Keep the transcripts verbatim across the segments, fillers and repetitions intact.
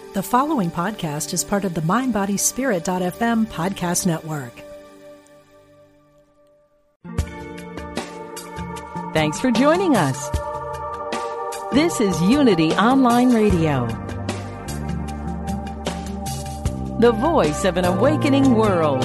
The following podcast is part of the mind body spirit dot f m podcast network. Thanks for joining us. This is Unity Online Radio, the voice of an awakening world.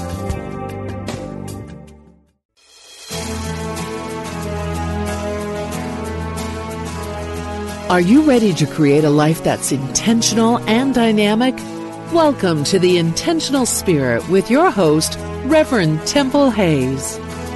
Are you ready to create a life that's intentional and dynamic? Welcome to The Intentional Spirit with your host, Reverend Temple Hayes.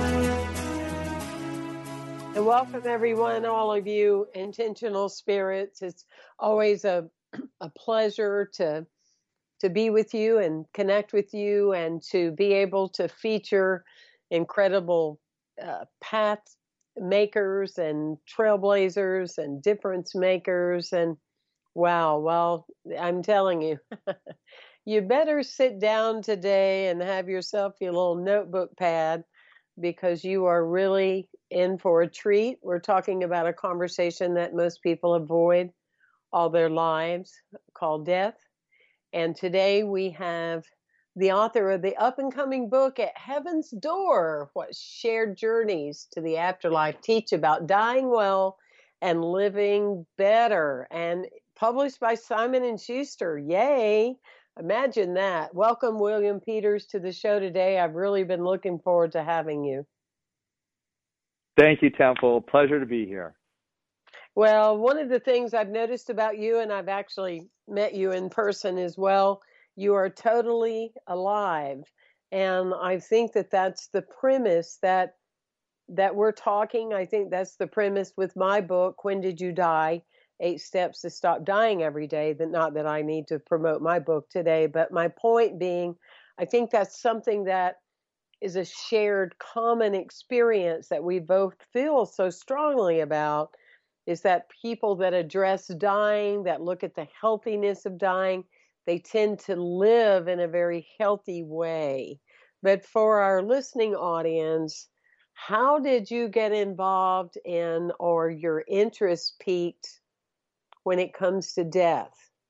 And welcome, everyone, all of you intentional spirits. It's always a, a pleasure to, to be with you and connect with you and to be able to feature incredible uh, paths makers and trailblazers and difference makers. And wow, well, I'm telling you, you better sit down today and have yourself your little notebook pad, because you are really in for a treat. We're talking about a conversation that most people avoid all their lives, called death. And today we have the author of the up-and-coming book, At Heaven's Door, What Shared Journeys to the Afterlife Teach About Dying Well and Living Better, and published by Simon and Schuster. Yay! Imagine that. Welcome, William Peters, to the show today. I've really been looking forward to having you. Thank you, Temple. Pleasure to be here. Well, one of the things I've noticed about you, and I've actually met you in person as well, you are totally alive. And I think that that's the premise that that we're talking. I think that's the premise with my book, When Did You Die? Eight Steps to Stop Dying Every Day. That not that I need to promote my book today, but my point being, I think that's something that is a shared common experience that we both feel so strongly about, is that people that address dying, that look at the healthiness of dying, they tend to live in a very healthy way. But for our listening audience, how did you get involved in, or your interest peaked when it comes to death?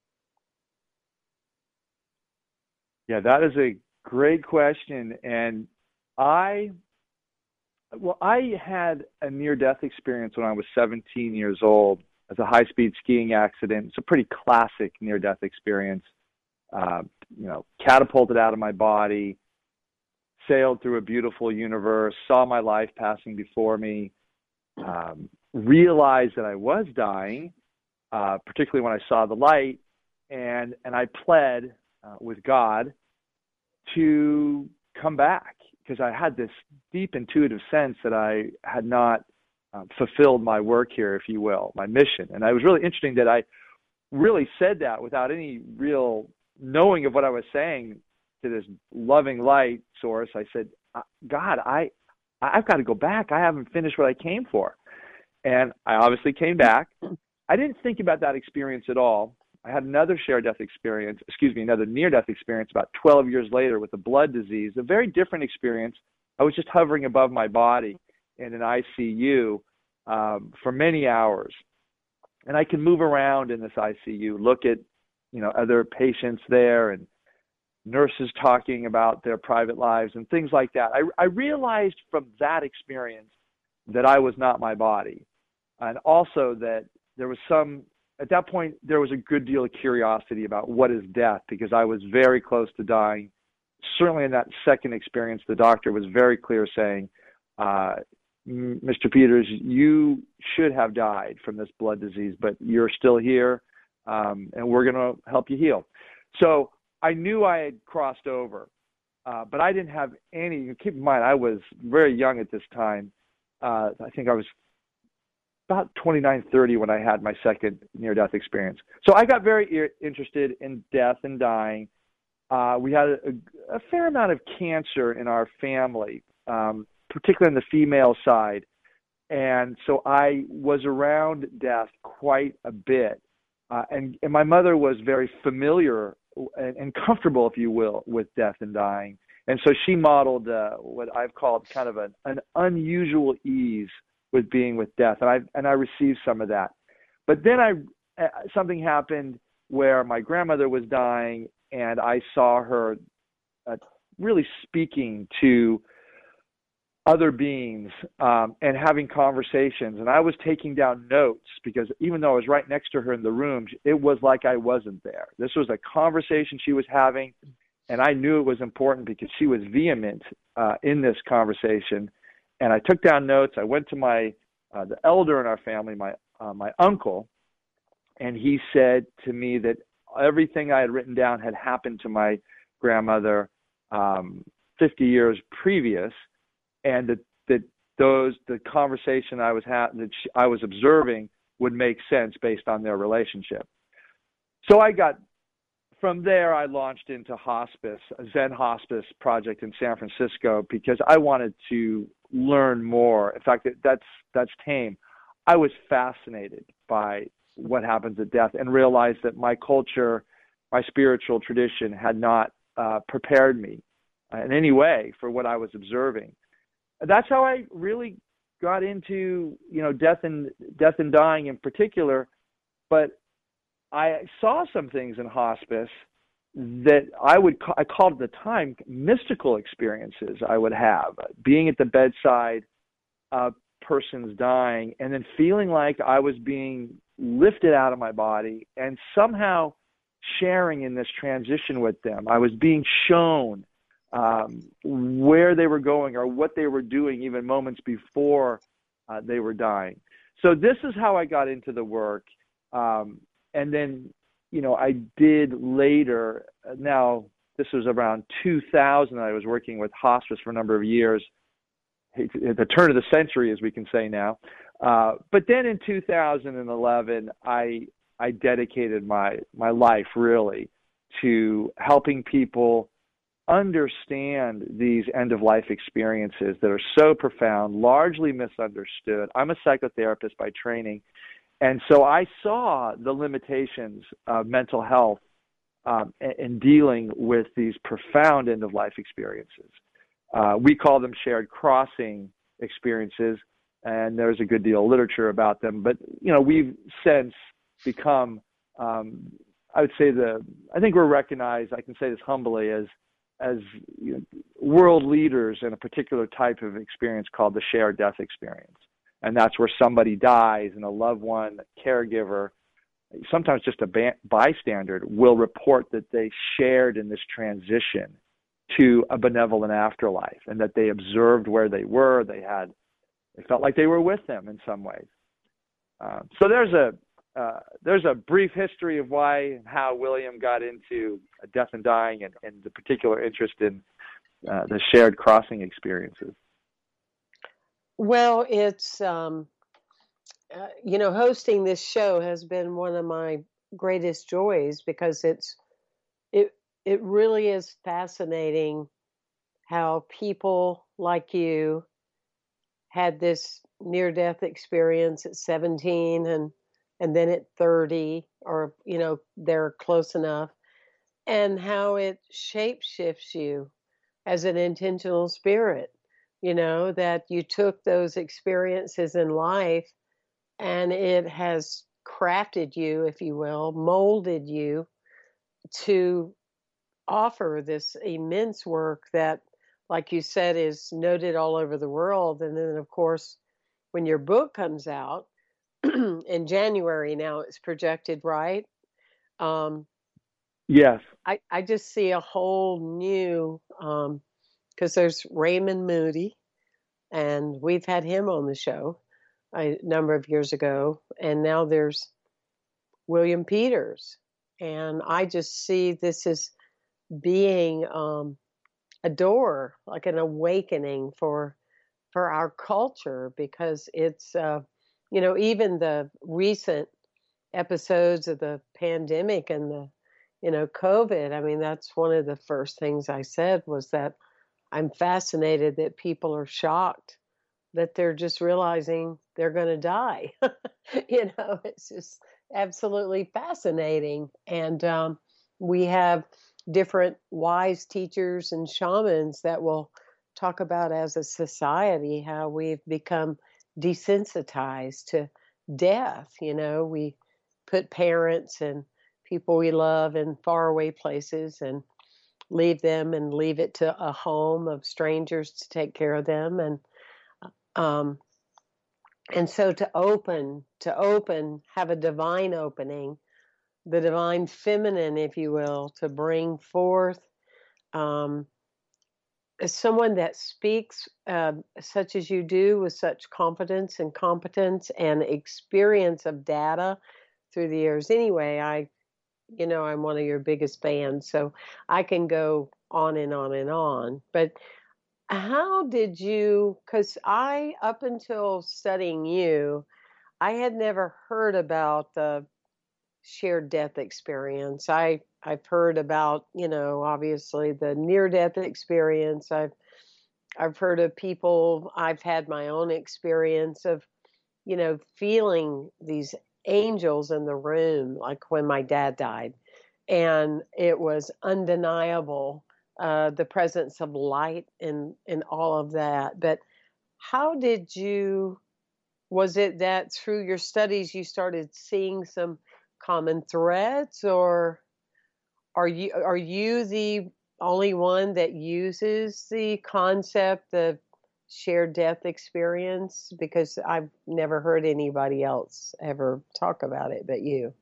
Yeah, that is a great question. And I, well, I had a near-death experience when I was seventeen years old as a high-speed skiing accident. It's a pretty classic near-death experience. Uh, you know, catapulted out of my body, sailed through a beautiful universe, saw my life passing before me, um, realized that I was dying, uh, particularly when I saw the light, and and I pled uh, with God to come back, because I had this deep intuitive sense that I had not uh, fulfilled my work here, if you will, my mission. And it was really interesting that I really said that without any real knowing of what I was saying to this loving light source. I said, God, I, I've got to go back. I haven't finished what I came for. And I obviously came back. I didn't think about that experience at all. I had another shared death experience, excuse me, another near-death experience about twelve years later with a blood disease, a very different experience. I was just hovering above my body in an I C U um, for many hours. And I can move around in this I C U, look at you know, other patients there and nurses talking about their private lives and things like that. I, I realized from that experience that I was not my body. And also that there was some, at that point, there was a good deal of curiosity about what is death, because I was very close to dying. Certainly in that second experience, the doctor was very clear saying, uh, Mister Peters, you should have died from this blood disease, but you're still here. Um, and we're going to help you heal. So I knew I had crossed over, uh, but I didn't have any. Keep in mind, I was very young at this time. Uh, I think I was about twenty-nine, thirty when I had my second near-death experience. So I got very I- interested in death and dying. Uh, we had a, a fair amount of cancer in our family, um, particularly on the female side. And so I was around death quite a bit. Uh, and, and my mother was very familiar and, and comfortable, if you will, with death and dying. And so she modeled uh, what I've called kind of an, an unusual ease with being with death. And I and I received some of that. But then I uh, something happened where my grandmother was dying, and I saw her uh, really speaking to other beings um, and having conversations. And I was taking down notes because even though I was right next to her in the room, it was like I wasn't there. This was a conversation she was having, and I knew it was important because she was vehement uh, in this conversation. And I took down notes. I went to my uh, the elder in our family, my uh, my uncle, and he said to me that everything I had written down had happened to my grandmother um, fifty years previous, and that that those the conversation I was ha- that she, I was observing would make sense based on their relationship. So I got from there. I launched into hospice, a Zen hospice project in San Francisco, because I wanted to learn more. In fact, that's that's tame. I was fascinated by what happens at death and realized that my culture, my spiritual tradition, had not uh, prepared me in any way for what I was observing. That's how I really got into, you know, death and death and dying in particular. But I saw some things in hospice that I would ca- I called at the time mystical experiences I would have, being at the bedside, a person's dying, and then feeling like I was being lifted out of my body and somehow sharing in this transition with them. I was being shown um, where they were going or what they were doing even moments before uh, they were dying. So this is how I got into the work. Um, and then, you know, I did later, now this was around two thousand, I was working with hospice for a number of years, at the turn of the century, as we can say now. Uh, but then in two thousand eleven, I I dedicated my my life really to helping people understand these end-of-life experiences that are so profound, largely misunderstood. I'm a psychotherapist by training, and so I saw the limitations of mental health um, in dealing with these profound end-of-life experiences. Uh, we call them shared crossing experiences, and there's a good deal of literature about them. But, you know, we've since become, um, I would say the, I think we're recognized, I can say this humbly, as, as you know, world leaders in a particular type of experience called the shared death experience. And that's where somebody dies and a loved one, a caregiver, sometimes just a ba- bystander will report that they shared in this transition to a benevolent afterlife, and that they observed where they were. They had, they felt like they were with them in some ways. Uh, so there's a uh, there's a brief history of why and how William got into death and dying, and, and the particular interest in uh, the shared crossing experiences. Well, it's um, uh, you know, hosting this show has been one of my greatest joys, because it's it. It really is fascinating how people like you had this near-death experience at seventeen and and then at thirty, or, you know, they're close enough, and how it shape-shifts you as an intentional spirit, you know, that you took those experiences in life and it has crafted you, if you will, molded you to offer this immense work that, like you said, is noted all over the world. And then, of course, when your book comes out in January, now it's projected, right? Um, yes. I, I just see a whole new, um, because there's Raymond Moody, and we've had him on the show a number of years ago, and now there's William Peters. And I just see this as being um, a door, like an awakening for for our culture, because it's, uh, you know, even the recent episodes of the pandemic and the, you know, COVID. I mean, that's one of the first things I said was that I'm fascinated that people are shocked that they're just realizing they're going to die. You know, it's just absolutely fascinating. And um, we have different wise teachers and shamans that will talk about, as a society, how we've become desensitized to death. You know, we put parents and people we love in faraway places and leave them and leave it to a home of strangers to take care of them. And, um, and so to open, to open, have a divine opening, the divine feminine, if you will, to bring forth, um, someone that speaks uh, such as you do with such confidence and competence and experience of data through the years. Anyway, I, you know, I'm one of your biggest fans, so I can go on and on and on. But how did you, because I, up until studying you, I had never heard about the shared death experience. I, I've heard about, you know, obviously the near-death experience. I've, I've heard of people, I've had my own experience of, you know, feeling these angels in the room, like when my dad died. And it was undeniable, uh, the presence of light and, and all of that. But how did you, was it that through your studies you started seeing some common threads, or are you are you the only one that uses the concept of shared death experience? Because I've never heard anybody else ever talk about it but you.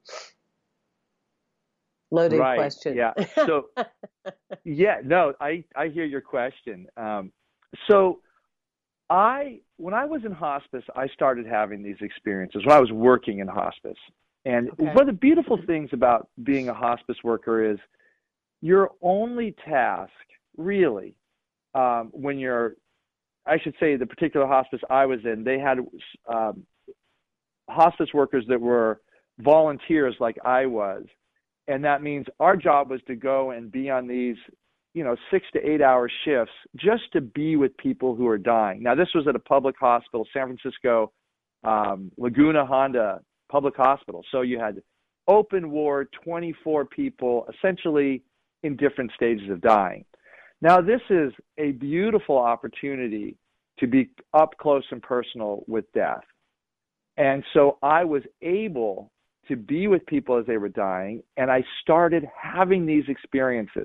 Loaded right. question. Yeah. So, yeah, no, I, I hear your question. Um, so I, when I was in hospice, I started having these experiences when I was working in hospice. And okay. One of the beautiful things about being a hospice worker is your only task, really, um, when you're, I should say the particular hospice I was in, they had um, hospice workers that were volunteers like I was. And that means our job was to go and be on these, you know, six to eight hour shifts just to be with people who are dying. Now, this was at a public hospital, San Francisco, um, Laguna Honda Public Hospital. So you had open ward, twenty-four people, essentially in different stages of dying. Now, this is a beautiful opportunity to be up close and personal with death. And so I was able to be with people as they were dying, and I started having these experiences.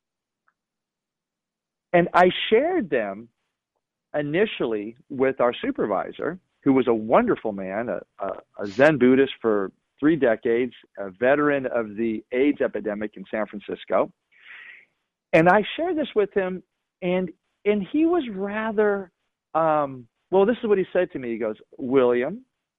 And I shared them initially with our supervisor, who was a wonderful man, a, a, a Zen Buddhist for three decades, a veteran of the AIDS epidemic in San Francisco. And I shared this with him, and and he was rather, um, well, this is what he said to me. He goes, William,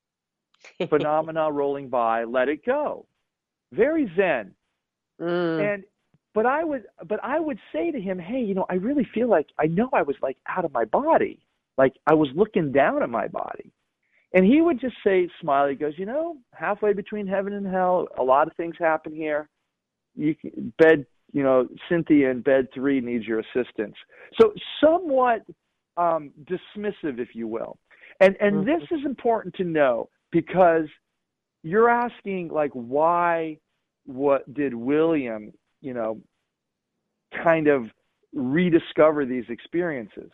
phenomena rolling by, let it go. Very Zen. Mm. And but I would but I would say to him, hey, you know, I really feel like I know I was like out of my body. Like I was looking down at my body. And he would just say, smile, he goes, you know, halfway between heaven and hell, a lot of things happen here. You can, bed, you know, Cynthia in bed three needs your assistance. So somewhat um, dismissive, if you will. And and mm-hmm. this is important to know, because you're asking, like, why, what did William, you know, kind of rediscover these experiences?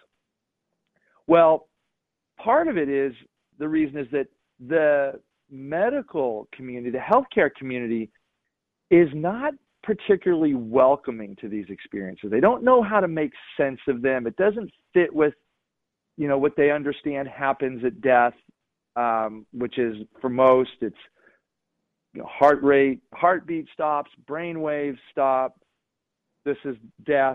Well, part of it is, the reason is that the medical community, the healthcare community, is not particularly welcoming to these experiences. They don't know how to make sense of them. It doesn't fit with, you know, what they understand happens at death, um, which is, for most, it's, you know, heart rate, heartbeat stops, brain waves stop. This is death.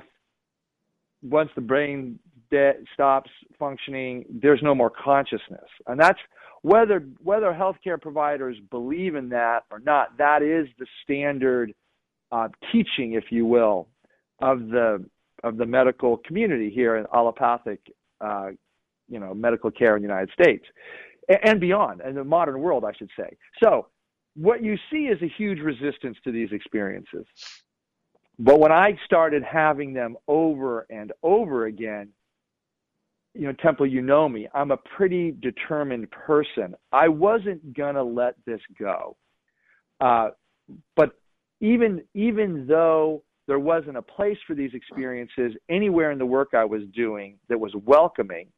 Once the brain de- stops functioning, there's no more consciousness. And that's whether whether healthcare providers believe in that or not. That is the standard uh, teaching, if you will, of the of the medical community here in allopathic, uh, you know, medical care in the United States and, and beyond, and the modern world, I should say. So what you see is a huge resistance to these experiences. But when I started having them over and over again, you know, Temple, you know me, I'm a pretty determined person. I wasn't going to let this go. Uh, but even, even though there wasn't a place for these experiences anywhere in the work I was doing that was welcoming,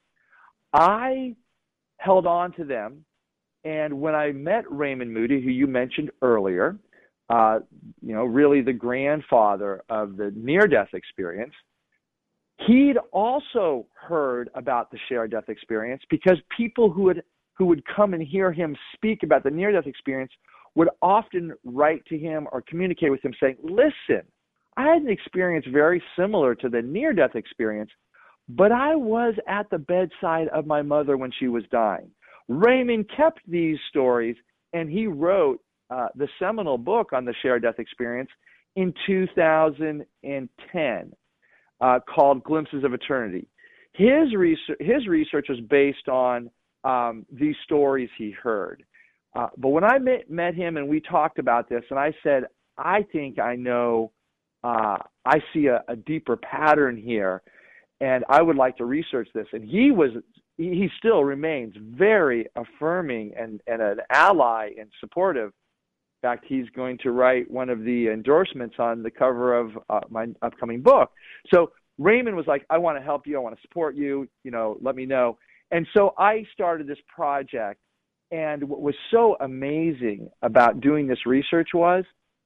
I held on to them. And when I met Raymond Moody, who you mentioned earlier, uh, you know, really the grandfather of the near-death experience, he'd also heard about the shared death experience because people who would who would come and hear him speak about the near-death experience would often write to him or communicate with him saying, listen, I had an experience very similar to the near-death experience, but I was at the bedside of my mother when she was dying. Raymond kept these stories, and he wrote uh, the seminal book on the shared death experience in two thousand ten uh, called Glimpses of Eternity. His research, his research was based on um, these stories he heard. Uh, but when I met, met him and we talked about this, and I said, I think I know, uh, I see a, a deeper pattern here, and I would like to research this. And he was, he still remains very affirming and, and an ally and supportive. In fact, he's going to write one of the endorsements on the cover of uh, my upcoming book. So Raymond was like, I want to help you. I want to support you. You know, let me know. And so I started this project. And what was so amazing about doing this research was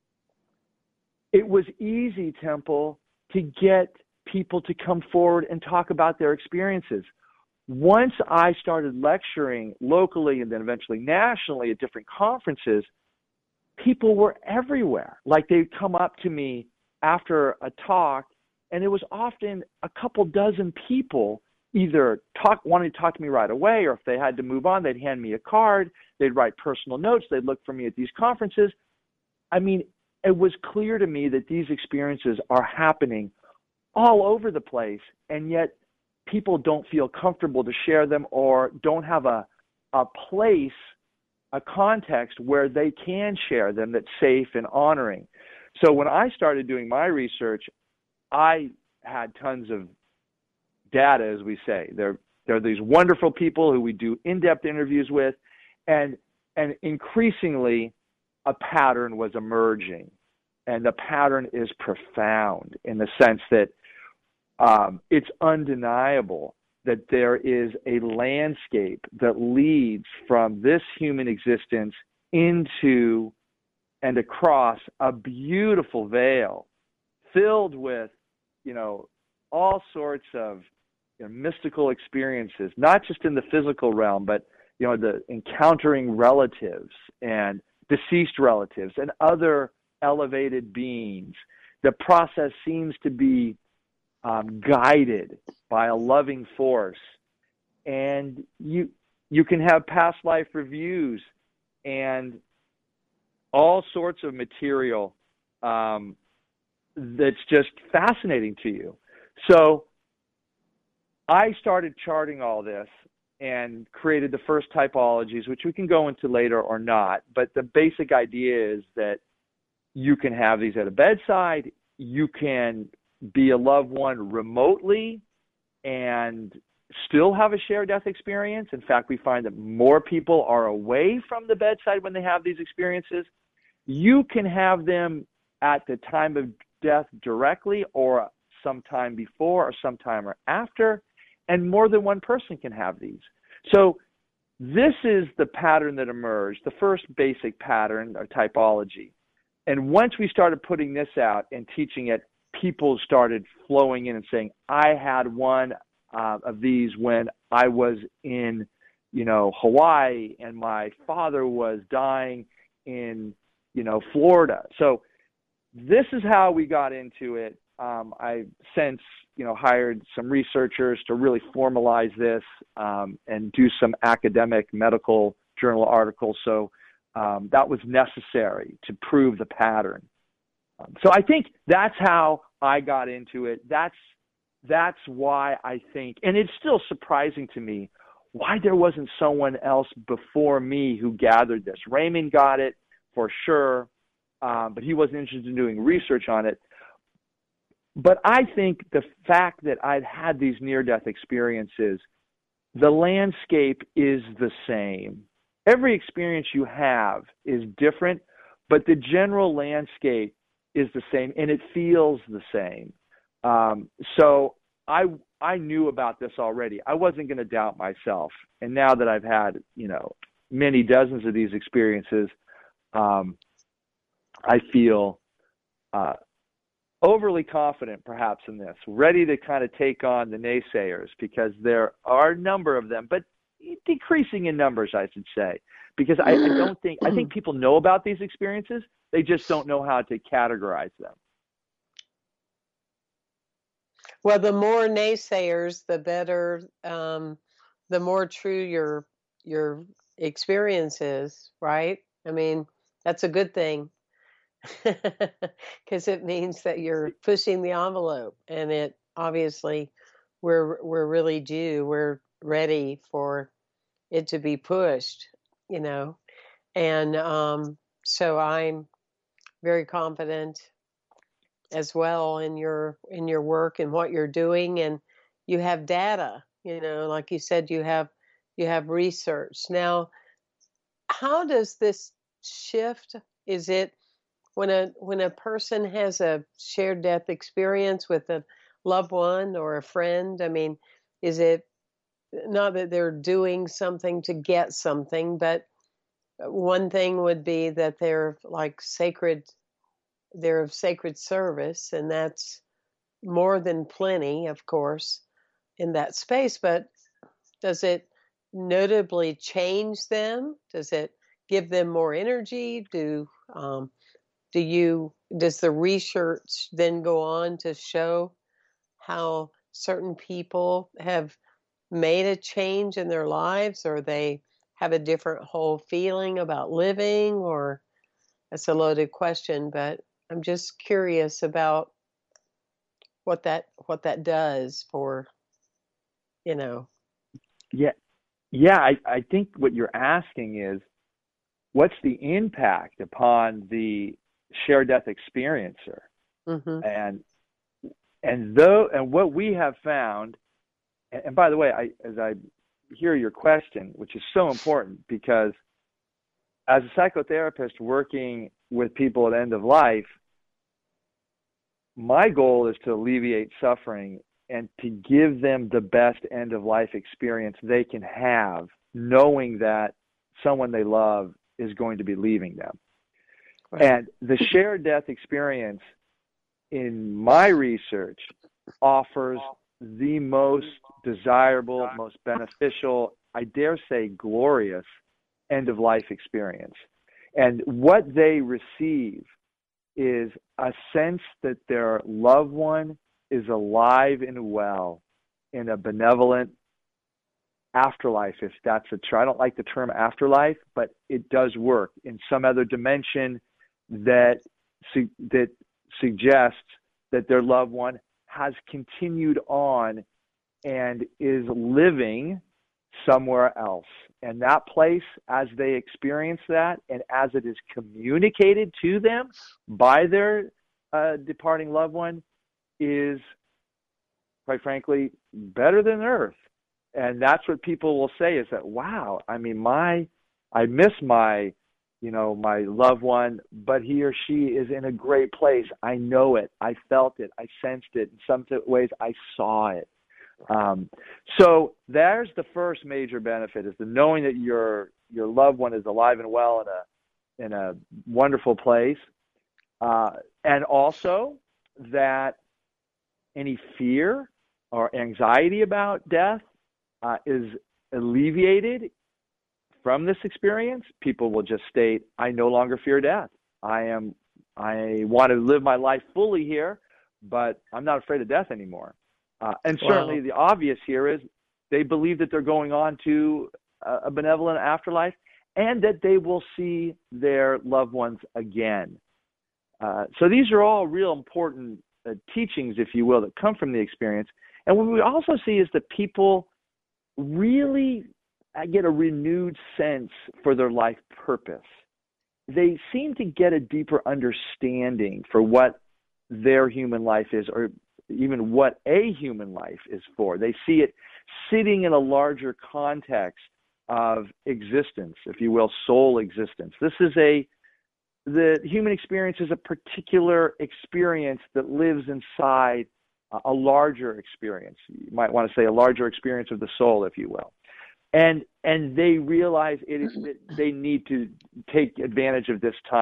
it was easy, Temple, to get people to come forward and talk about their experiences. Once I started lecturing locally and then eventually nationally at different conferences, people were everywhere. Like they'd come up to me after a talk, and it was often a couple dozen people either talk, wanted to talk to me right away, or if they had to move on, they'd hand me a card, they'd write personal notes, they'd look for me at these conferences. I mean, it was clear to me that these experiences are happening all over the place, and yet people don't feel comfortable to share them or don't have a, a place, a context where they can share them that's safe and honoring. So when I started doing my research, I had tons of data, as we say. There, there are these wonderful people who we do in-depth interviews with, and and increasingly a pattern was emerging. And the pattern is profound in the sense that um, it's undeniable that there is a landscape that leads from this human existence into and across a beautiful veil filled with, you know, all sorts of you know, mystical experiences, not just in the physical realm, but, you know, the encountering relatives and deceased relatives and other elevated beings. The process seems to be um, guided by a loving force, and you you can have past life reviews and all sorts of material um, that's just fascinating to you. So I started charting all this and created the first typologies, which we can go into later or not. But the basic idea is that you can have these at a bedside. You can be a loved one remotely and still have a shared death experience. In fact, we find that more people are away from the bedside when they have these experiences. You can have them at the time of death directly or sometime before or sometime or after, and more than one person can have these. So this is the pattern that emerged, the first basic pattern or typology. And once we started putting this out and teaching it, people started flowing in and saying, I had one uh, of these when I was in, you know, Hawaii, and my father was dying in, you know, Florida. So this is how we got into it. Um, I since, you know, hired some researchers to really formalize this um, and do some academic medical journal articles. So um, that was necessary to prove the pattern. Um, so I think that's how I got into it. That's that's why I think, and it's still surprising to me why there wasn't someone else before me who gathered this. Raymond got it for sure, um, but he wasn't interested in doing research on it. But I think the fact that I've had these near-death experiences, the landscape is the same. Every experience you have is different, but the general landscape is the same, and it feels the same. Um, so I I knew about this already. I wasn't going to doubt myself. And now that I've had, you know, many dozens of these experiences, um, I feel uh, overly confident perhaps in this, ready to kind of take on the naysayers, because there are a number of them, but decreasing in numbers, I should say, because I, I don't think, I think people know about these experiences. They just don't know how to categorize them. Well, the more naysayers, the better, um, the more true your your experience is, right? I mean, that's a good thing, because it means that you're pushing the envelope, and it obviously we're we're really due. We're ready for it to be pushed, you know, and um, so I'm very confident as well in your in your work and what you're doing, and you have data, you know, like you said, you have you have research. Now, how does this shift? Is it when a when a person has a shared death experience with a loved one or a friend? I mean, is it not that they're doing something to get something, but one thing would be that they're like sacred they're of sacred service, and that's more than plenty, of course, in that space. But does it notably change them? Does it give them more energy? Do um, do you does the research then go on to show how certain people have made a change in their lives, or they have a different whole feeling about living? Or that's a loaded question, but I'm just curious about what that what that does for, you know. Yeah, yeah. I, I think what you're asking is, what's the impact upon the shared death experiencer? Mm-hmm. And and though and what we have found, and, and by the way, I as I hear your question, which is so important, because as a psychotherapist working with people at end of life, my goal is to alleviate suffering and to give them the best end-of-life experience they can have, knowing that someone they love is going to be leaving them. Right. And the shared death experience, in my research, offers the most desirable, most beneficial, I dare say glorious, end-of-life experience. And what they receive is a sense that their loved one is alive and well in a benevolent afterlife, if that's a term. I don't like the term afterlife, but it does work in some other dimension that su- that suggests that their loved one has continued on and is living somewhere else. And that place, as they experience that, and as it is communicated to them by their uh, departing loved one, is, quite frankly, better than earth. And that's what people will say, is that, wow, I mean, my, I miss my, you know, my loved one, but he or she is in a great place. I know it. I felt it. I sensed it. In some ways, I saw it. Um, so there's the first major benefit, is the knowing that your your loved one is alive and well in a in a wonderful place, uh, and also that any fear or anxiety about death uh, is alleviated from this experience. People will just state, "I no longer fear death. I am I want to live my life fully here, but I'm not afraid of death anymore." Uh, and certainly wow. The obvious here is they believe that they're going on to a, a benevolent afterlife, and that they will see their loved ones again. Uh, so these are all real important uh, teachings, if you will, that come from the experience. And what we also see is that people really get a renewed sense for their life purpose. They seem to get a deeper understanding for what their human life is, or even what a human life is for. They see it sitting in a larger context of existence, if you will, soul existence. This is a, the human experience is a particular experience that lives inside a larger experience. You might want to say a larger experience of the soul, if you will. And and they realize it is, that they need to take advantage of this time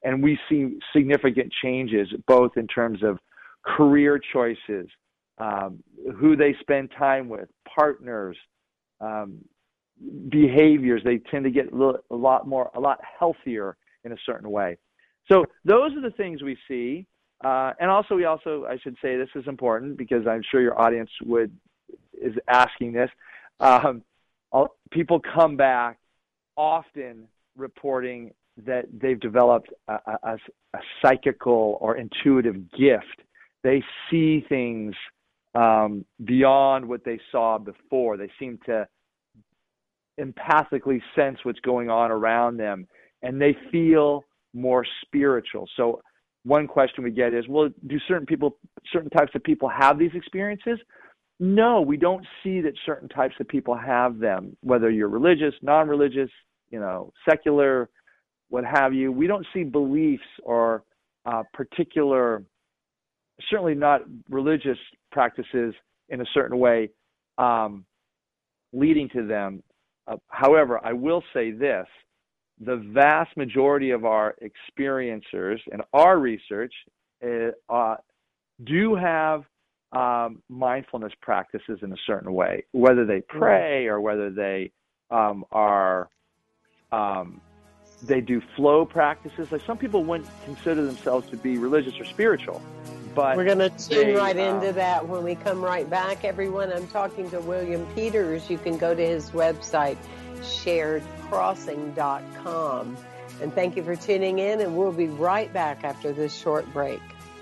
and we see significant changes, both in terms of career choices, um, who they spend time with, partners, um, behaviors. They tend to get a, little, a lot more, a lot healthier in a certain way. So those are the things we see. Uh, and also, we also, I should say, this is important because I'm sure your audience would is asking this. Um, all, people come back often reporting that they've developed a, a, a psychical or intuitive gift. They see things um, beyond what they saw before. They seem to empathically sense what's going on around them, and they feel more spiritual. So one question we get is, well, do certain people, certain types of people have these experiences? No, we don't see that certain types of people have them, whether you're religious, non-religious, you know, secular, what have you. We don't see beliefs or uh, particular, certainly not religious practices in a certain way um, leading to them. Uh, however, I will say this, the vast majority of our experiencers and our research uh, uh, do have um, mindfulness practices in a certain way, whether they pray or whether they um, are, um, they do flow practices. Like some people wouldn't consider themselves to be religious or spiritual. But we're going to tune they, right um, into that when we come right back. Everyone, I'm talking to William Peters. You can go to his website, shared crossing dot com. And thank you for tuning in, and we'll be right back after this short break.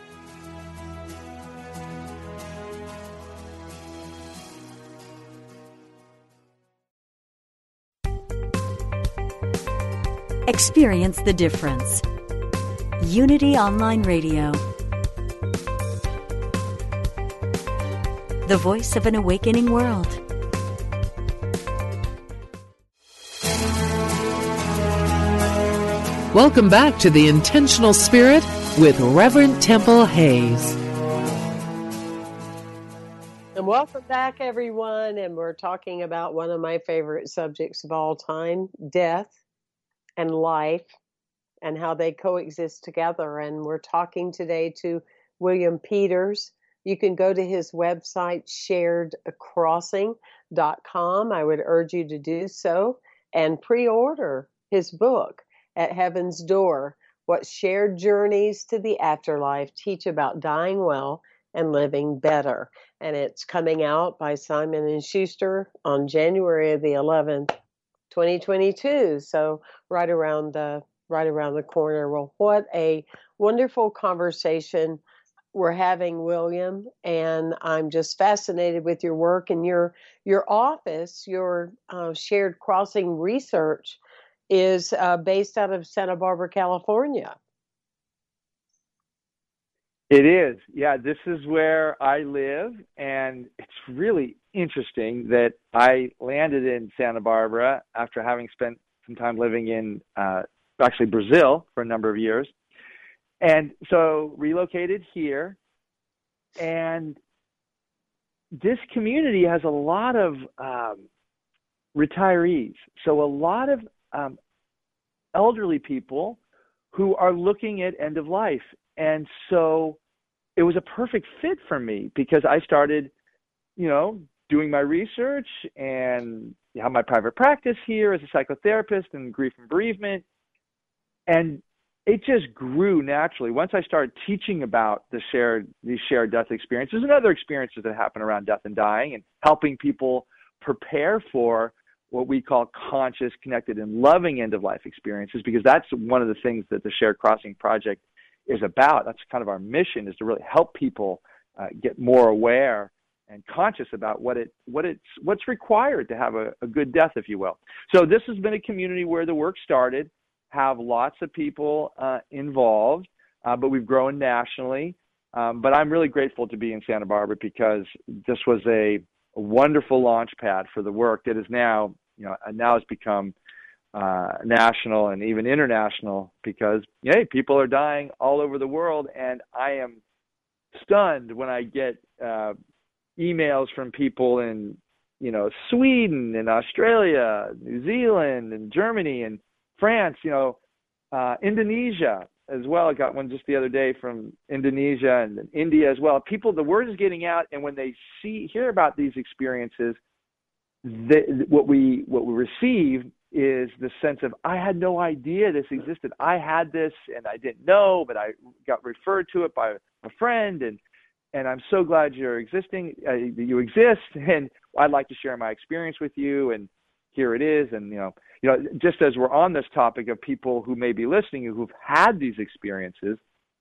Experience the difference. Unity Online Radio. The voice of an awakening world. Welcome back to The Intentional Spirit with Reverend Temple Hayes. And welcome back, everyone. And we're talking about one of my favorite subjects of all time, death and life and how they coexist together. And we're talking today to William Peters. You can go to his website, shared crossing dot com. I would urge you to do so and pre-order his book, At Heaven's Door, What Shared Journeys to the Afterlife Teach About Dying Well and Living Better. And it's coming out by Simon and Schuster on January the eleventh, twenty twenty-two. So right around the right around the corner. Well, what a wonderful conversation we're having, William, and I'm just fascinated with your work and your your office. Your uh, Shared Crossing Research is uh, based out of Santa Barbara, California. It is. Yeah, this is where I live, and it's really interesting that I landed in Santa Barbara after having spent some time living in uh, actually Brazil for a number of years. And so relocated here, and this community has a lot of um, retirees. So a lot of um, elderly people who are looking at end of life. And so it was a perfect fit for me because I started, you know, doing my research and have my private practice here as a psychotherapist in grief and bereavement. And it just grew naturally. Once I started teaching about the shared, these shared death experiences and other experiences that happen around death and dying, and helping people prepare for what we call conscious, connected, and loving end-of-life experiences, because that's one of the things that the Shared Crossing Project is about. That's kind of our mission, is to really help people uh, get more aware and conscious about what it, what it's, what's required to have a, a good death, if you will. So this has been a community where the work started. Have lots of people uh, involved, uh, but we've grown nationally. Um, but I'm really grateful to be in Santa Barbara because this was a, a wonderful launch pad for the work that is now, you know, now has become uh, national and even international because, hey, people are dying all over the world, and I am stunned when I get uh, emails from people in, you know, Sweden and Australia, New Zealand and Germany and France, you know, uh, Indonesia, as well. I got one just the other day from Indonesia and India as well. People, the word is getting out, and when they see, hear about these experiences, they, what we what we receive is the sense of, I had no idea this existed. I had this and I didn't know, but I got referred to it by a friend, and and I'm so glad you're existing, uh, you exist, and I'd like to share my experience with you, and here it is. And, you know, you know, just as we're on this topic of people who may be listening who've had these experiences,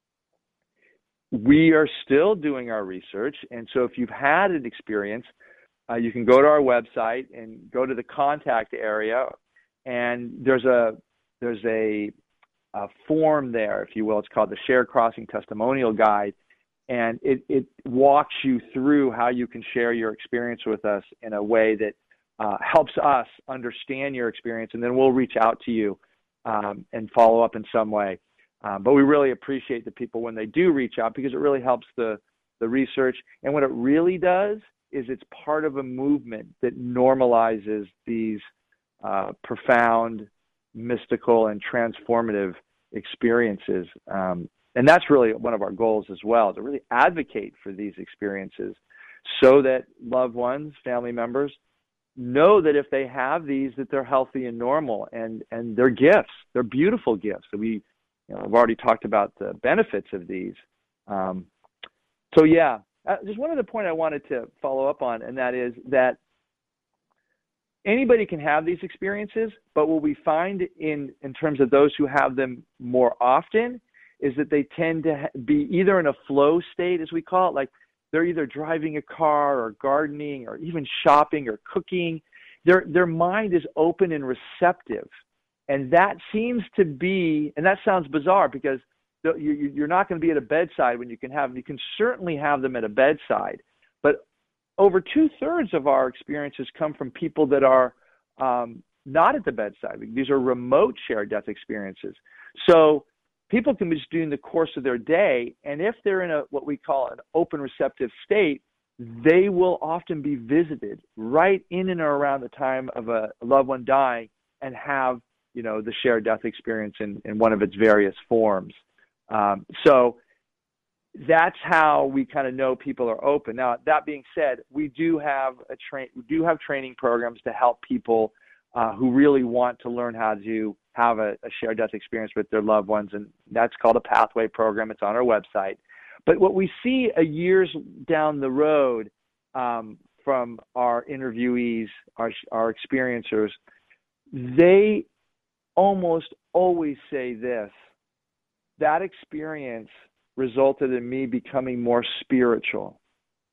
we are still doing our research. And so if you've had an experience, uh, you can go to our website and go to the contact area, and there's a there's a, a form there, if you will. It's called the Shared Crossing Testimonial Guide, and it, it walks you through how you can share your experience with us in a way that uh, helps us understand your experience, and then we'll reach out to you um, and follow up in some way. Um, but we really appreciate the people when they do reach out, because it really helps the, the research. And what it really does is it's part of a movement that normalizes these uh, profound, mystical, and transformative experiences. Um, and that's really one of our goals as well, to really advocate for these experiences so that loved ones, family members, know that if they have these, that they're healthy and normal, and, and they're gifts. They're beautiful gifts. So we, you know, I've already talked about the benefits of these. Um, so yeah, uh, there's one other point I wanted to follow up on, and that is that anybody can have these experiences, but what we find in, in terms of those who have them more often is that they tend to ha- be either in a flow state, as we call it, like they're either driving a car or gardening or even shopping or cooking. Their, their mind is open and receptive. And that seems to be, and that sounds bizarre, because you're not going to be at a bedside when you can have them. You can certainly have them at a bedside. But over two-thirds of our experiences come from people that are um, not at the bedside. These are remote shared death experiences. So people can be just doing the course of their day, and if they're in a what we call an open receptive state, they will often be visited right in and around the time of a loved one dying and have, you know, the shared death experience in, in one of its various forms. Um, so that's how we kind of know people are open. Now, that being said, we do have a train, we do have training programs to help people uh, who really want to learn how to have a, a shared death experience with their loved ones, and that's called a Pathway program. It's on our website. But what we see a years down the road um, from our interviewees, our, our experiencers, they almost always say this: that experience resulted in me becoming more spiritual.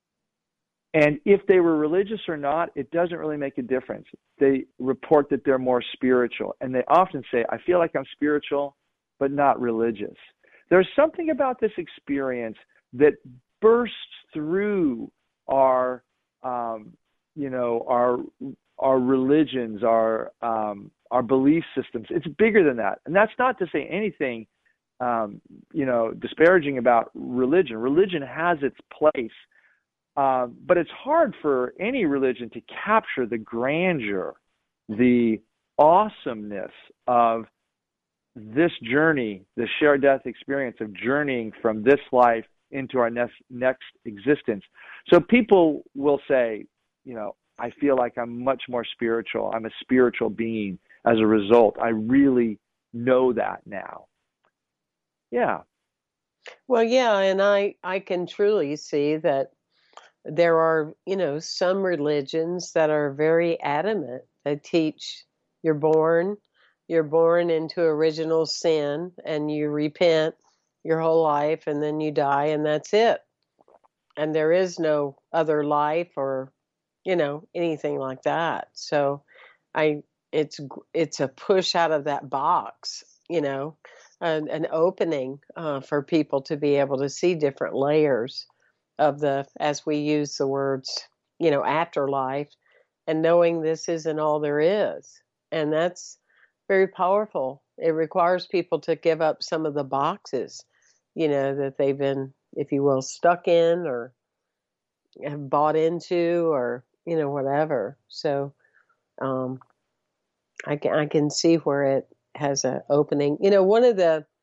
And if they were religious or not, it doesn't really make a difference. They report that they're more spiritual. And they often say, I feel like I'm spiritual, but not religious. There's something about this experience that bursts through our, um, you know, our our religions, our um, our belief systems. It's bigger than that. And that's not to say anything, um, you know, disparaging about religion. Religion has its place, uh, but it's hard for any religion to capture the grandeur, the awesomeness of this journey, the shared death experience of journeying from this life into our next, next existence. So people will say, you know, I feel like I'm much more spiritual. I'm a spiritual being as a result. I really know that now. Yeah. Well, yeah, and I, I can truly see that there are, you know, some religions that are very adamant. They teach you're born, you're born into original sin, and you repent your whole life, and then you die, and that's it. And there is no other life or, you know, anything like that. So I, it's, it's a push out of that box, you know, an, an opening uh, for people to be able to see different layers of the, as we use the words, you know, afterlife, and knowing this isn't all there is. And that's very powerful. It requires people to give up some of the boxes, you know, that they've been, if you will, stuck in or have bought into, or, you know, whatever. So um, I can, I can see where it has an opening. You know, one of the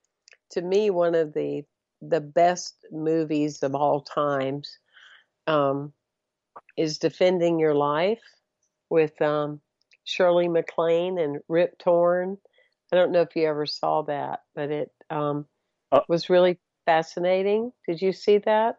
to me, one of the the best movies of all times um, is Defending Your Life with um, Shirley MacLaine and Rip Torn. I don't know if you ever saw that, but it um, Uh, was really fascinating. Did you see that?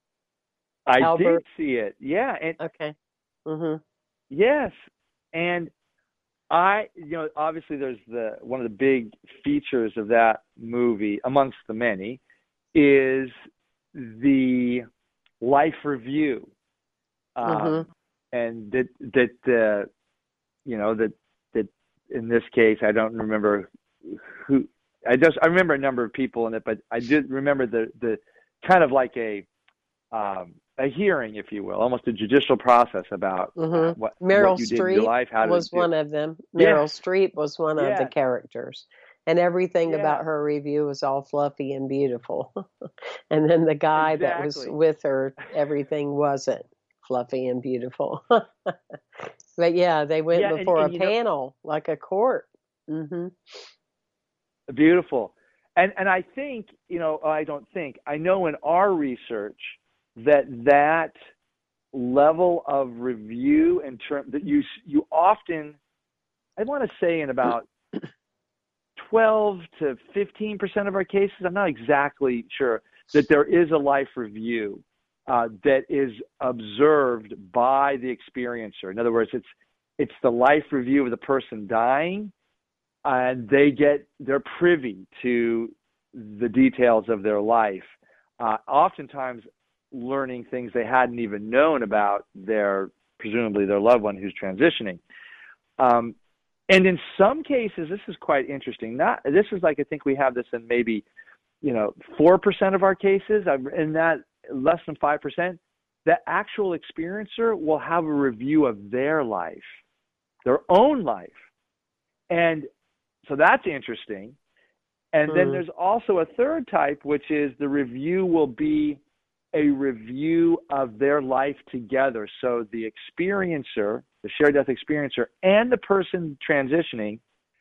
I Albert? did see it. Yeah, and Okay. Mm-hmm. yes, and I, you know, obviously there's the one of the big features of that movie, amongst the many, is the life review, um, Mm-hmm. and that that uh, you know that that in this case I don't remember who I just I remember a number of people in it, but I did remember the the kind of like a um, a hearing, if you will, almost a judicial process about Mm-hmm. what Meryl what you did in your Streep life, how did was it do. one of them. Yeah, Meryl Streep was one of the yeah, characters, and everything yeah, about her review was all fluffy and beautiful. And then the guy that was exactly. with her, everything wasn't fluffy and beautiful. But yeah, they went Yeah, and, before a and you know, panel, like a court. Hmm. beautiful. And and I think, you know, I don't think, I know in our research that that level of review in term that you you often, I want to say in about twelve to fifteen percent of our cases, I'm not exactly sure, that there is a life review uh, that is observed by the experiencer. In other words, it's it's the life review of the person dying, and they get they're privy to the details of their life, uh, oftentimes learning things they hadn't even known about their presumably their loved one who's transitioning. Um, and in some cases, this is quite interesting. Not this is like I think we have this in maybe you know four percent of our cases. In that less than five percent, the actual experiencer will have a review of their life, their own life, and so that's interesting. And then there's also a third type, which is the review will be a review of their life together. So the experiencer, the shared death experiencer, and the person transitioning,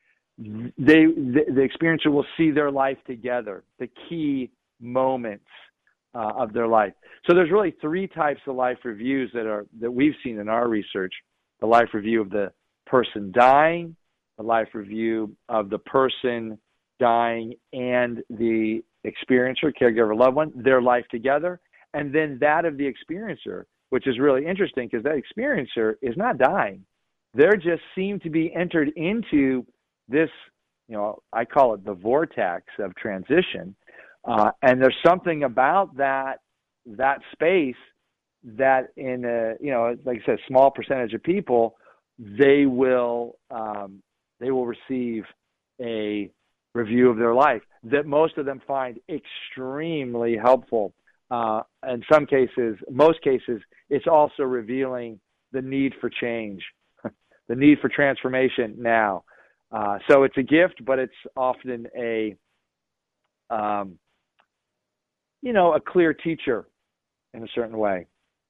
they the, the experiencer will see their life together, the key moments uh, of their life. So there's really three types of life reviews that are that we've seen in our research: the life review of the person dying, the life review of the person dying and the experiencer, caregiver, loved one, their life together, and then that of the experiencer, which is really interesting because that experiencer is not dying. They're just seem to be entered into this, you know, I call it the vortex of transition, uh, and there's something about that that space that in a, you know, like I said, a small percentage of people, they will um, they will receive a review of their life that most of them find extremely helpful. Uh, in some cases, most cases, it's also revealing the need for change, the need for transformation now. Uh, so it's a gift, but it's often a, um, you know, a clear teacher in a certain way.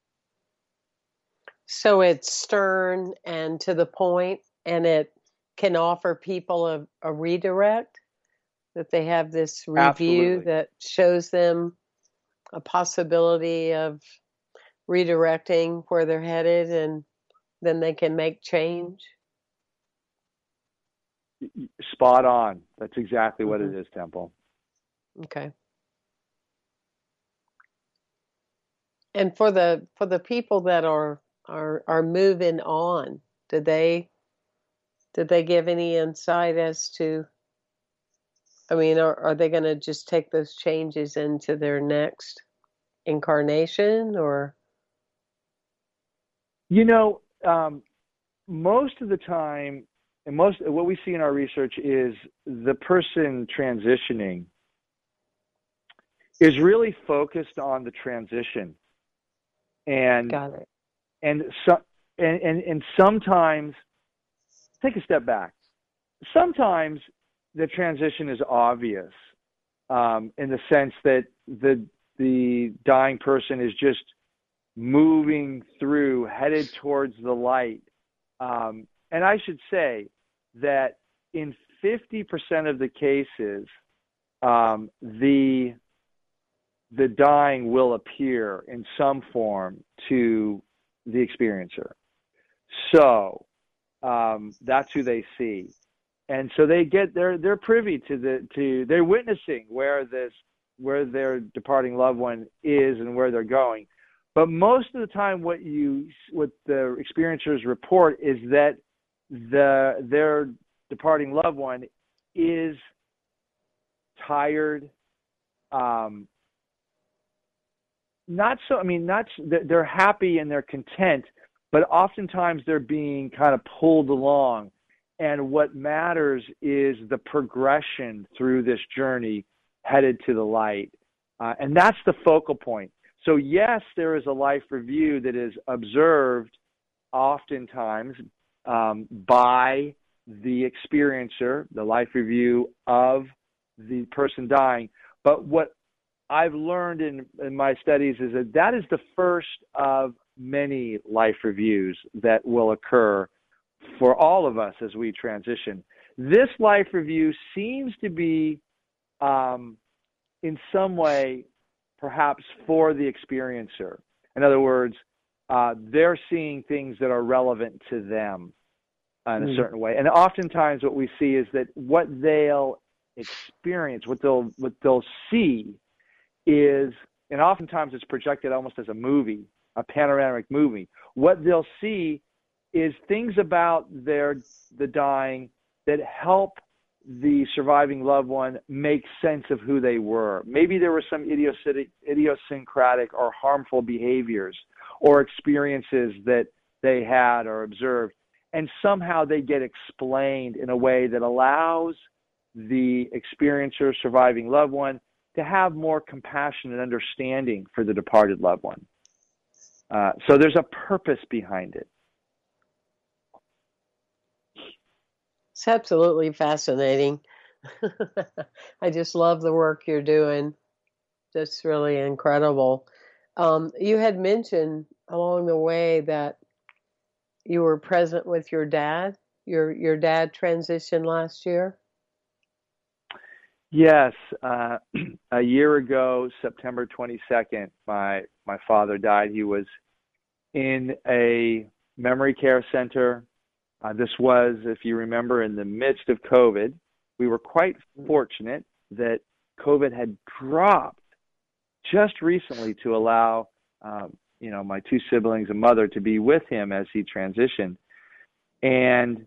So it's stern and to the point, and it can offer people a, a redirect, that they have this review Absolutely. that shows them a possibility of redirecting where they're headed, and then they can make change. Spot on. That's exactly what Mm-hmm. it is, Temple. Okay. And for the for the people that are are are moving on, did they did they give any insight as to, I mean, are, are they going to just take those changes into their next incarnation, or? You know, um, most of the time, and most what we see in our research is the person transitioning is really focused on the transition, and Got it. and so and, and and sometimes take a step back. Sometimes the transition is obvious, um, in the sense that the the dying person is just moving through, headed towards the light. Um, and I should say that in fifty percent of the cases, um, the the dying will appear in some form to the experiencer. So um, that's who they see, and so they get they're they're privy to the to they're witnessing where this where their departing loved one is and where they're going. But most of the time, what you what the experiencers report is that the their departing loved one is tired. Um, not so. I mean, not they're happy and they're content, but oftentimes they're being kind of pulled along. And what matters is the progression through this journey headed to the light, uh, and that's the focal point. So yes, there is a life review that is observed oftentimes um, by the experiencer, the life review of the person dying. But what I've learned in, in my studies is that that is the first of many life reviews that will occur for all of us as we transition. This life review seems to be um, in some way perhaps for the experiencer. In other words, uh, they're seeing things that are relevant to them in a mm. certain way. And oftentimes what we see is that what they'll experience, what they'll what they'll see is, and oftentimes it's projected almost as a movie, a panoramic movie. What they'll see is things about their the dying that help the surviving loved one make sense of who they were. Maybe there were some idiosyncratic or harmful behaviors or experiences that they had or observed, and somehow they get explained in a way that allows the experiencer, surviving loved one, to have more compassion and understanding for the departed loved one. Uh, so there's a purpose behind it. It's absolutely fascinating. I just love the work you're doing. Just really incredible. Um, you had mentioned along the way that you were present with your dad. Your your dad transitioned last year? Yes. Uh, a year ago, September twenty-second, my, my father died. He was in a memory care center. Uh, this was, if you remember, in the midst of COVID. We were quite fortunate that COVID had dropped just recently to allow, um, you know, my two siblings and mother to be with him as he transitioned. And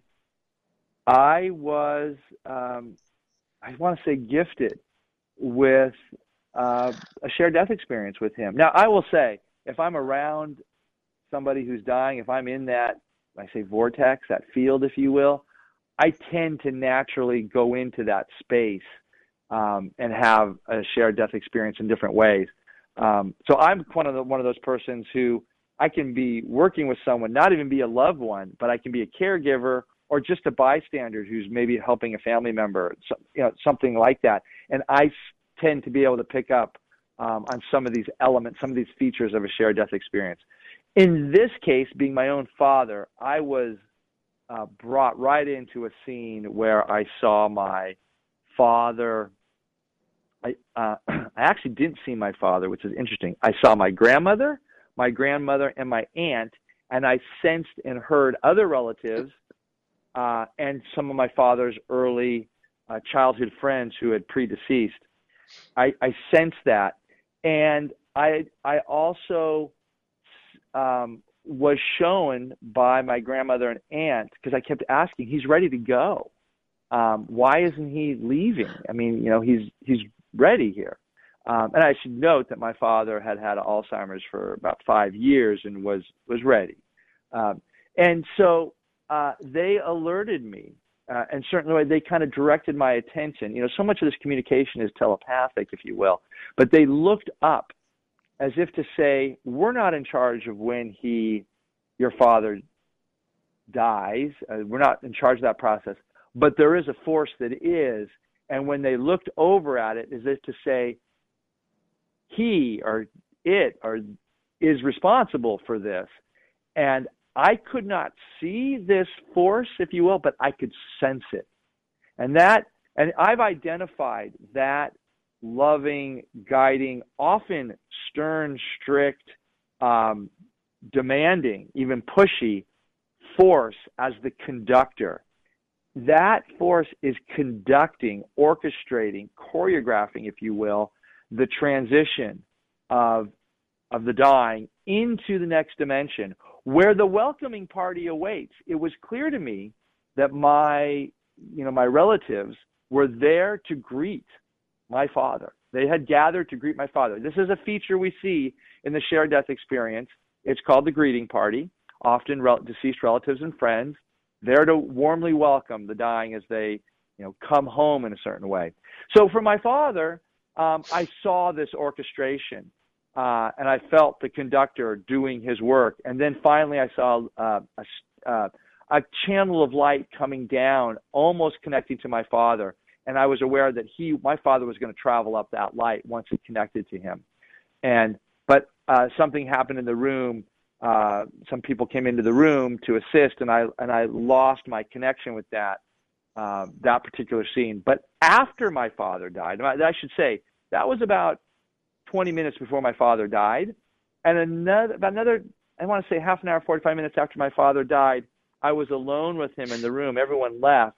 I was, um, I want to say, gifted with uh, a shared death experience with him. Now, I will say, if I'm around somebody who's dying, if I'm in that, I say vortex, that field, if you will, I tend to naturally go into that space um, and have a shared death experience in different ways. Um, so I'm one of the, one of those persons who I can be working with someone, not even be a loved one, but I can be a caregiver or just a bystander who's maybe helping a family member, so, you know, something like that. And I tend to be able to pick up um, on some of these elements, some of these features of a shared death experience. In this case, being my own father, I was uh, brought right into a scene where I saw my father. I, uh, I actually didn't see my father, which is interesting. I saw my grandmother, my grandmother, and my aunt, and I sensed and heard other relatives uh, and some of my father's early uh, childhood friends who had predeceased. I, I sensed that, and I I also Um, was shown by my grandmother and aunt, because I kept asking, he's ready to go. Um, why isn't he leaving? I mean, you know, he's he's ready here. Um, and I should note that my father had had Alzheimer's for about five years and was, was ready. Um, and so uh, they alerted me, uh, and certainly they kind of directed my attention. You know, so much of this communication is telepathic, if you will. But they looked up as if to say, we're not in charge of when he, your father, dies. Uh, we're not in charge of that process. But there is a force that is. And when they looked over at it, as if to say, he or it or is responsible for this. And I could not see this force, if you will, but I could sense it. And that, and I've identified that loving, guiding, often stern, strict, um, demanding, even pushy force as the conductor. That force is conducting, orchestrating, choreographing, if you will, the transition of of the dying into the next dimension, where the welcoming party awaits. It was clear to me that my, you know, my relatives were there to greet my father. They had gathered to greet my father. This is a feature we see in the shared death experience. It's called the greeting party. Often rel- deceased relatives and friends there to warmly welcome the dying as they, you know, come home in a certain way. So for my father, um, I saw this orchestration, uh, and I felt the conductor doing his work. And then finally, I saw uh, a, uh, a channel of light coming down, almost connecting to my father. And I was aware that he, my father, was going to travel up that light once it connected to him. And but uh, something happened in the room. Uh, some people came into the room to assist, and I and I lost my connection with that uh, that particular scene. But after my father died, I should say that was about twenty minutes before my father died, and another about another I want to say half an hour, forty-five minutes after my father died, I was alone with him in the room. Everyone left,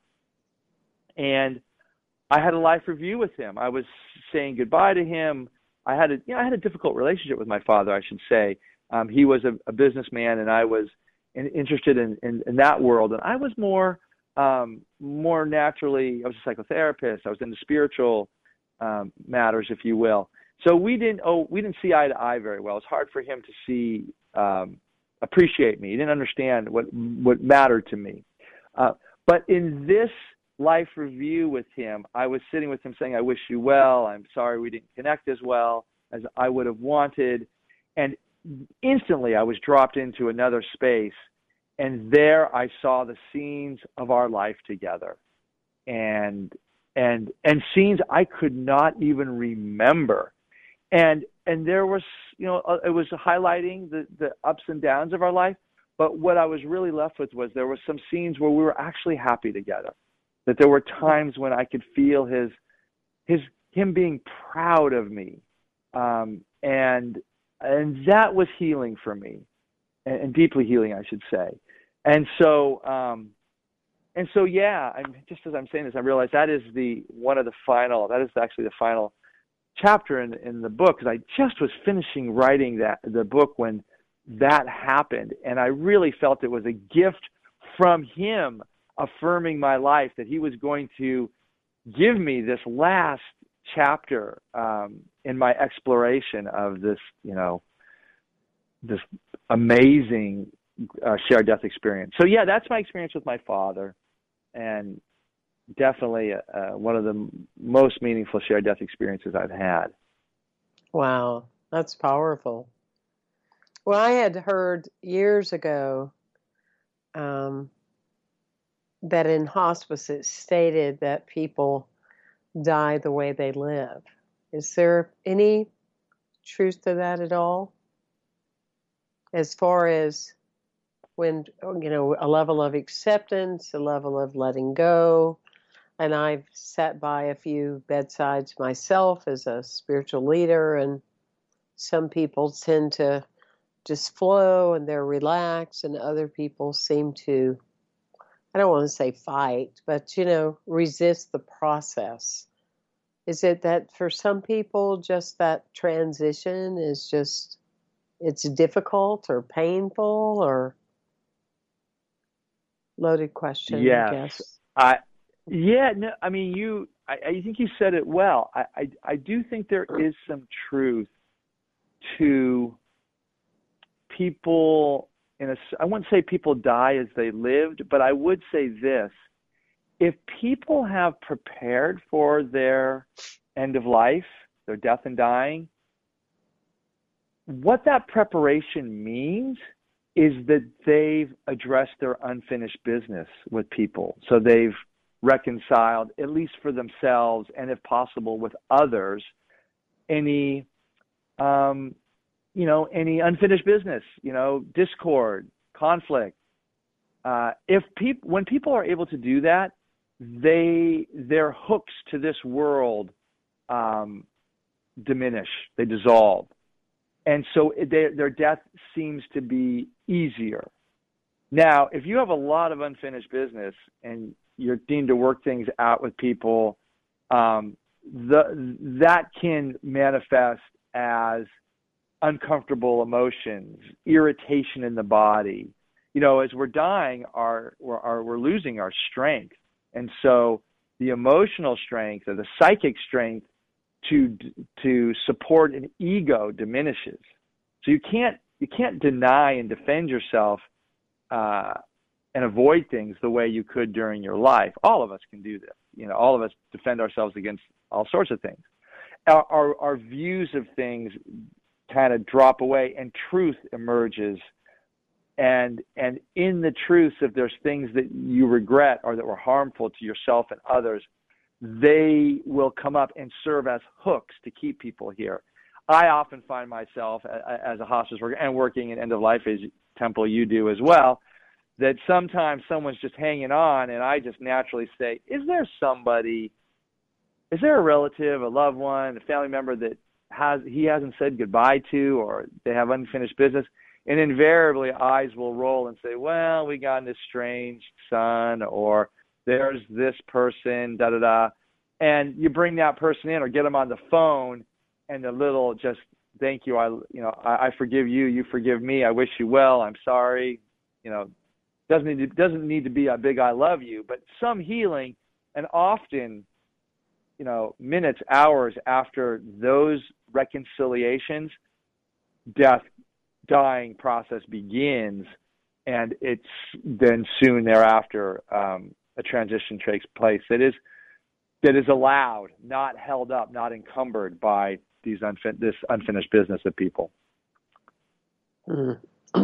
and I had a life review with him. I was saying goodbye to him. I had a you know I had a difficult relationship with my father, I should say. Um, he was a, a businessman, and I was in, interested in, in, in that world. And I was more um, more naturally, I was a psychotherapist. I was into spiritual um, matters, if you will. So we didn't oh we didn't see eye to eye very well. It's hard for him to see um, appreciate me. He didn't understand what what mattered to me. Uh, but in this life review with him, I was sitting with him saying, "I wish you well. I'm sorry we didn't connect as well as I would have wanted." And instantly I was dropped into another space, and there I saw the scenes of our life together, and and and scenes I could not even remember, and and there was you know it was highlighting the the ups and downs of our life, but what I was really left with was there were some scenes where we were actually happy together, that there were times when I could feel his his him being proud of me, um, and And that was healing for me, and, and deeply healing, I should say. And so, um, and so, yeah. I'm, just as I'm saying this, I realize that is the one of the final. That is actually the final chapter in in the book, because I just was finishing writing that the book when that happened, and I really felt it was a gift from him, affirming my life, that he was going to give me this last chapter um, in my exploration of this, you know, this amazing uh, shared death experience. So yeah, that's my experience with my father, and definitely uh, one of the m- most meaningful shared death experiences I've had. Wow, that's powerful. Well, I had heard years ago um, that in hospice it stated that people die the way they live. Is there any truth to that at all? As far as when, you know, a level of acceptance, a level of letting go. And I've sat by a few bedsides myself as a spiritual leader, and some people tend to just flow and they're relaxed, and other people seem to, I don't want to say fight, but, you know, resist the process. Is it that for some people, just that transition is just, it's difficult or painful, or loaded question, Yes. I guess. I, yeah, no, I mean, you, I, I think you said it well. I, I, I do think there is some truth to people, in a, I wouldn't say people die as they lived, but I would say this. If people have prepared for their end of life, their death and dying, what that preparation means is that they've addressed their unfinished business with people. So they've reconciled, at least for themselves, and if possible with others, any, um, you know, any unfinished business, you know, discord, conflict. Uh, if people, when people are able to do that, they their hooks to this world um, diminish, they dissolve. And so they, their death seems to be easier. Now, if you have a lot of unfinished business and you're deemed to work things out with people, um, the, that can manifest as uncomfortable emotions, irritation in the body. You know, as we're dying, our, we're, our, we're losing our strength. And so the emotional strength or the psychic strength to to support an ego diminishes. So you can't you can't deny and defend yourself uh, and avoid things the way you could during your life. All of us can do this. You know, all of us defend ourselves against all sorts of things. Our our, our views of things kind of drop away, and truth emerges. And and in the truth, if there's things that you regret or that were harmful to yourself and others, they will come up and serve as hooks to keep people here. I often find myself as a hospice worker and working in end-of-life, as Temple, you do as well, that sometimes someone's just hanging on, and I just naturally say, is there somebody, is there a relative, a loved one, a family member that has he hasn't said goodbye to, or they have unfinished business? And invariably, eyes will roll and say, well, we got an estranged son, or there's this person, da-da-da. And you bring that person in or get them on the phone, and the little just, thank you, I you know, I, I forgive you, you forgive me, I wish you well, I'm sorry. You know, doesn't need to, doesn't need to be a big I love you, but some healing. And often, you know, minutes, hours after those reconciliations, death, dying process begins, and it's then soon thereafter um, a transition takes place that is that is allowed, not held up, not encumbered by these unfin- this unfinished business of people. Mm.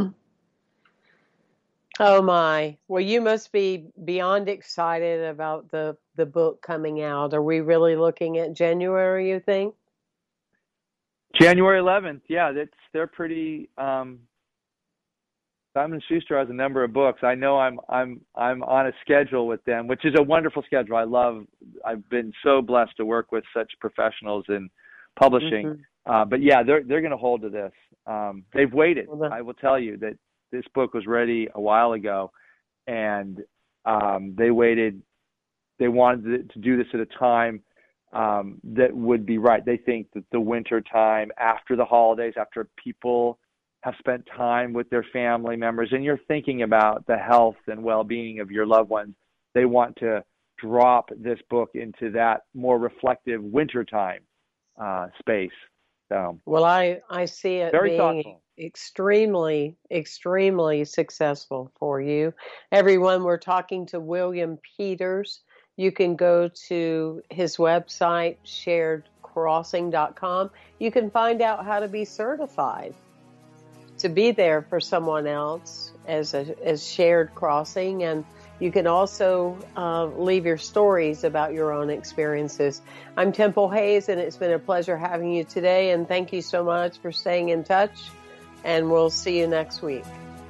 Oh my! Well, you must be beyond excited about the the book coming out. Are we really looking at January, you think? January eleventh, yeah, that's they're pretty. Um, Simon and Schuster has a number of books. I know I'm I'm I'm on a schedule with them, which is a wonderful schedule. I love. I've been so blessed to work with such professionals in publishing. Mm-hmm. Uh, but yeah, they're they're going to hold to this. Um, they've waited. Well, I will tell you that this book was ready a while ago, and um, they waited. They wanted to do this at a time Um, that would be right. They think that the winter time, after the holidays, after people have spent time with their family members, and you're thinking about the health and well-being of your loved ones, they want to drop this book into that more reflective wintertime uh, space. So, well, I, I see it very being thoughtful. extremely, extremely successful for you. Everyone, we're talking to William Peters. You can go to his website, shared crossing dot com. You can find out how to be certified to be there for someone else as a as Shared Crossing. And you can also uh, leave your stories about your own experiences. I'm Temple Hayes, and it's been a pleasure having you today. And thank you so much for staying in touch. And we'll see you next week.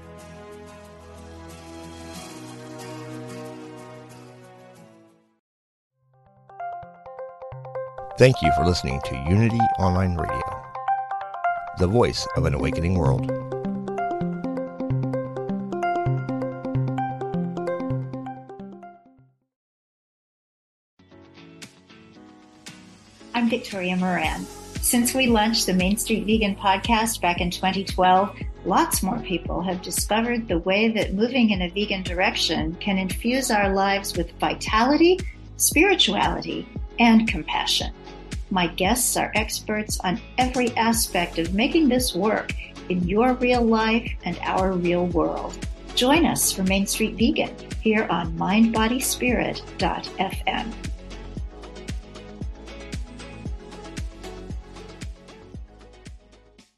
Thank you for listening to Unity Online Radio, the voice of an awakening world. I'm Victoria Moran. Since we launched the Main Street Vegan podcast back in twenty twelve, lots more people have discovered the way that moving in a vegan direction can infuse our lives with vitality, spirituality, and compassion. My guests are experts on every aspect of making this work in your real life and our real world. Join us for Main Street Vegan here on mind body spirit dot f m.